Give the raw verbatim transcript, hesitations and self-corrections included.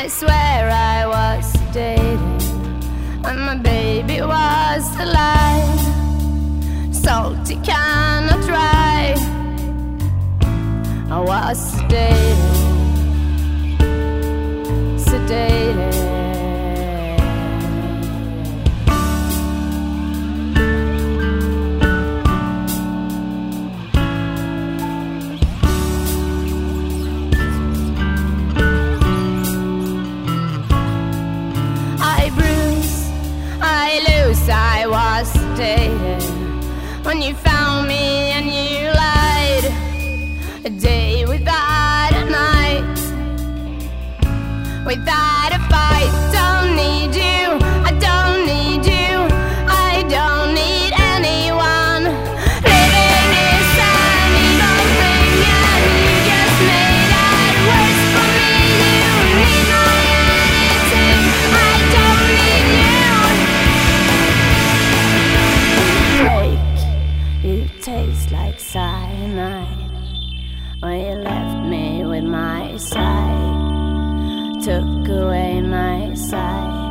I swear I was sedated, and my baby was alive. Salty cannot dry. I was sedated, sedated. I was sedated when you found me and you lied. A day without a night, without a fight. Don't need you, I don't need you, I don't need anyone. Living is an evil thing, and you just made it worse for me. You need my anything, I don't need you. You taste like cyanide. When you left me with my sight, took away my sight.